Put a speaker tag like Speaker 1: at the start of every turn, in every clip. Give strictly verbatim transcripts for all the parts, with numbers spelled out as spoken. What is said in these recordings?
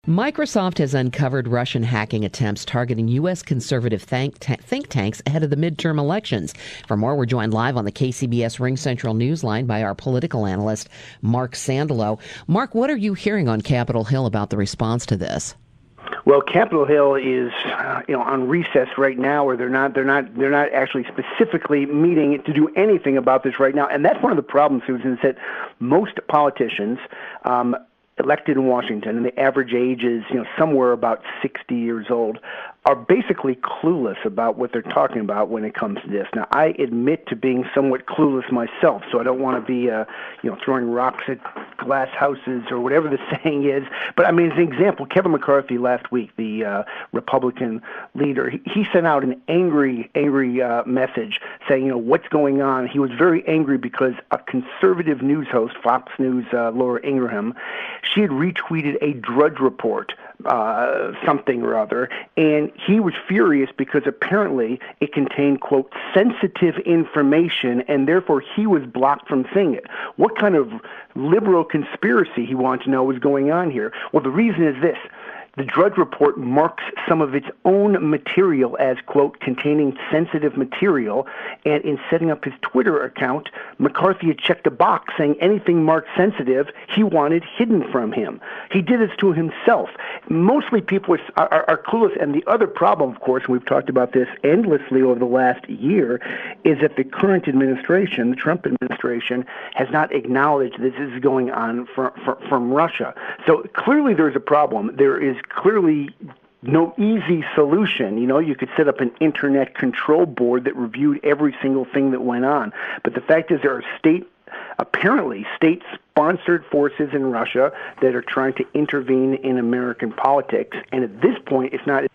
Speaker 1: Microsoft has uncovered Russian hacking attempts targeting U S conservative think, ta- think tanks ahead of the midterm elections. For more, we're joined live on the K C B S Ring Central Newsline by our political analyst, Mark Sandalo. Mark, what are you hearing on Capitol Hill about the response to this?
Speaker 2: Well, Capitol Hill is, uh, you know, on recess right now, or they're not, they're not, they're not actually specifically meeting to do anything about this right now. And that's one of the problems, Susan, is that most politicians, um, elected in Washington, and the average age is, you know, somewhere about sixty years old, are basically clueless about what they're talking about when it comes to this. Now, I admit to being somewhat clueless myself, so I don't want to be, uh, you know, throwing rocks at glass houses or whatever the saying is. But, I mean, as an example, Kevin McCarthy last week, the uh, Republican leader, he, he sent out an angry, angry uh, message saying, you know, what's going on? He was very angry because a conservative news host, Fox News, uh, Laura Ingraham, she had retweeted a Drudge Report, uh, something or other, and he was furious because apparently it contained, quote, sensitive information, and therefore he was blocked from seeing it. What kind of liberal conspiracy, he wanted to know, was going on here? Well, the reason is this. The Drudge Report marks some of its own material as, quote, containing sensitive material, and in setting up his Twitter account, McCarthy had checked a box saying anything marked sensitive he wanted hidden from him. He did this to himself. Mostly people are, are, are clueless, and the other problem, of course, and we've talked about this endlessly over the last year, is that the current administration, the Trump administration, has not acknowledged this is going on from, from, from Russia. So clearly there's a problem. There is clearly no easy solution. You know, you could set up an internet control board that reviewed every single thing that went on. But the fact is there are state, apparently state-sponsored forces in Russia that are trying to intervene in American politics. And at this point, it's not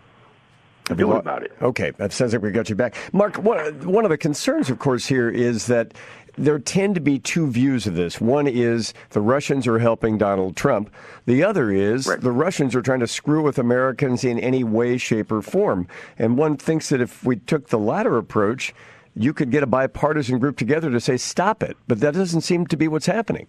Speaker 2: doing about it.
Speaker 3: Okay, that sounds like we got you back. Mark, one, one of the concerns, of course, here is that there tend to be two views of this. One is the Russians are helping Donald Trump. The other is right. the Russians are trying to screw with Americans in any way, shape, or form. And one thinks that if we took the latter approach, you could get a bipartisan group together to say, stop it. But that doesn't seem to be what's happening.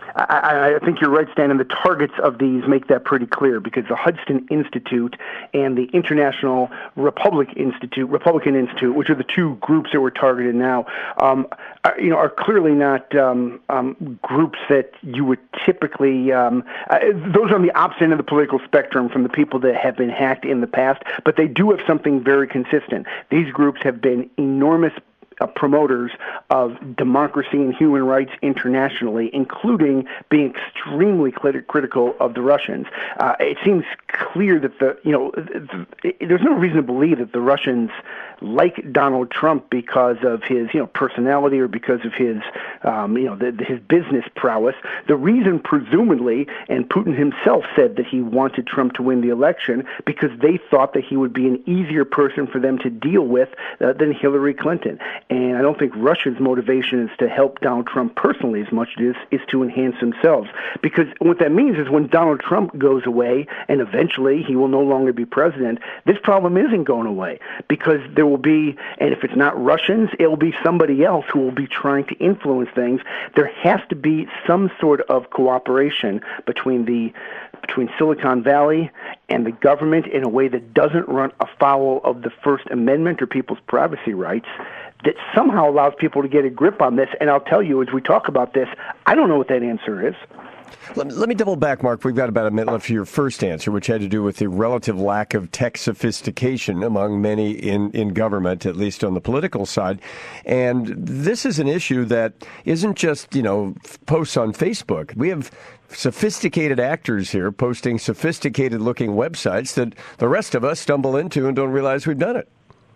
Speaker 2: I, I think you're right, Stan, and the targets of these make that pretty clear because the Hudson Institute and the International Republic Institute, Republican Institute, which are the two groups that we're targeted now, um, are, you know, are clearly not um, um, groups that you would typically. Um, uh, those are on the opposite end of the political spectrum from the people that have been hacked in the past, but they do have something very consistent. These groups have been enormous Uh, promoters of democracy and human rights internationally, including being extremely crit- critical of the Russians. Uh, it seems clear that the, you know, the, the, there's no reason to believe that the Russians like Donald Trump because of his, you know, personality or because of his, um, you know, the, the, his business prowess. The reason, presumably, and Putin himself said that he wanted Trump to win the election because they thought that he would be an easier person for them to deal with uh, than Hillary Clinton. And I don't think Russia's motivation is to help Donald Trump personally as much as it is, is to enhance themselves. Because what that means is when Donald Trump goes away, and eventually he will no longer be president, this problem isn't going away. Because there will be, and if it's not Russians, it will be somebody else who will be trying to influence things. There has to be some sort of cooperation between the between Silicon Valley and the government in a way that doesn't run afoul of the First Amendment or people's privacy rights, that somehow allows people to get a grip on this. And I'll tell you, as we talk about this, I don't know what that answer is.
Speaker 3: Let me, let me double back, Mark. We've got about a minute left for your first answer, which had to do with the relative lack of tech sophistication among many in, in government, at least on the political side. And this is an issue that isn't just, you know, posts on Facebook. We have sophisticated actors here posting sophisticated-looking websites that the rest of us stumble into and don't realize we've done it.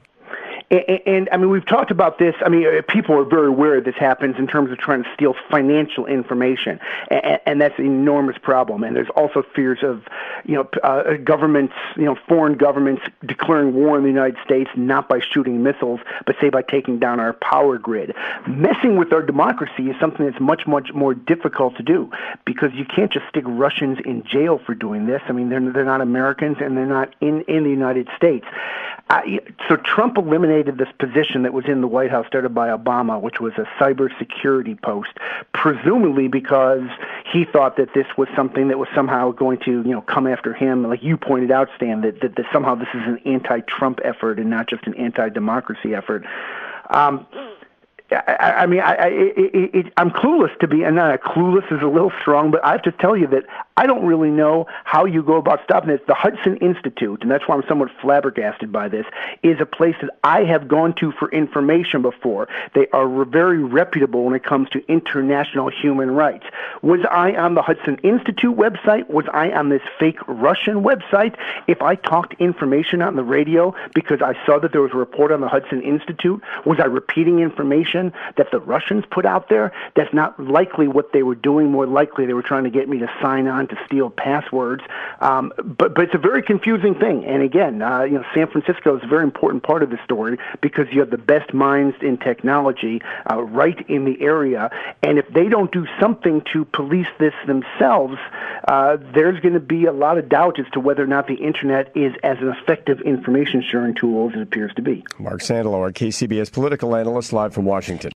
Speaker 2: And, and, I mean, we've talked about this. I mean, people are very aware this happens in terms of trying to steal financial information, and, and that's an enormous problem. And there's also fears of, you know, uh, governments, you know, foreign governments declaring war on the United States, not by shooting missiles, but say by taking down our power grid. Messing with our democracy is something that's much, much more difficult to do because you can't just stick Russians in jail for doing this. I mean, they're they're not Americans and they're not in, in the United States. Uh, so Trump eliminated eliminated this position that was in the White House started by Obama, which was a cybersecurity post, presumably because he thought that this was something that was somehow going to, you know, come after him. Like you pointed out, Stan, that, that, that somehow this is an anti-Trump effort and not just an anti-democracy effort. Um, I, I mean, I, I, it, it, I'm clueless to be, and not clueless is a little strong, but I have to tell you that I don't really know how you go about stopping this. The Hudson Institute, and that's why I'm somewhat flabbergasted by this, is a place that I have gone to for information before. They are very reputable when it comes to international human rights. Was I on the Hudson Institute website? Was I on this fake Russian website? If I talked information on the radio because I saw that there was a report on the Hudson Institute, was I repeating information that the Russians put out there? That's not likely what they were doing. More likely they were trying to get me to sign on to steal passwords. Um, but but it's a very confusing thing. And again, uh, you know, San Francisco is a very important part of the story because you have the best minds in technology uh, right in the area. And if they don't do something to police this themselves, uh, there's going to be a lot of doubt as to whether or not the internet is as an effective information sharing tool as it appears to be.
Speaker 3: Mark Sandalow, our K C B S political analyst, live from Washington.